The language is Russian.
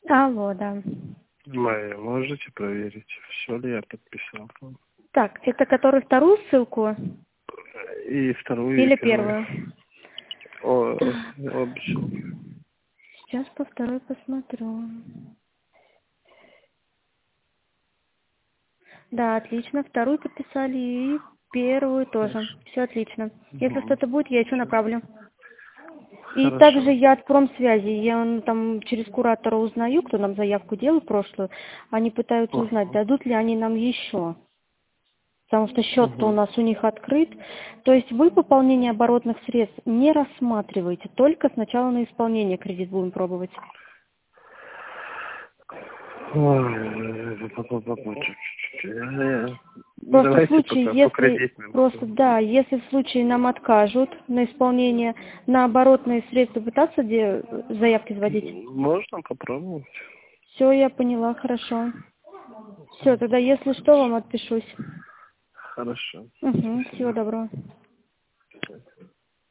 Алло, да. Майя, можете проверить, все ли я подписал? Так, это который вторую ссылку И вторую, и или первую. первую? Обе. Сейчас по второй посмотрю. Да, отлично. Вторую подписали и первую тоже. Все отлично. Если что-то будет, я еще направлю. И Хорошо. также я от промсвязи, я там через куратора узнаю, кто нам заявку делал прошлую, они пытаются узнать, дадут ли они нам еще. Потому что счет-то у нас у них открыт. То есть вы пополнение оборотных средств не рассматриваете, только сначала на исполнение кредит будем пробовать. Просто в случае, если если в случае нам откажут на исполнение, на оборотные средства пытаться заявки заводить? Можно попробовать. Все, я поняла, хорошо. Все, тогда если что, вам отпишусь. Хорошо. Угу, всего доброго.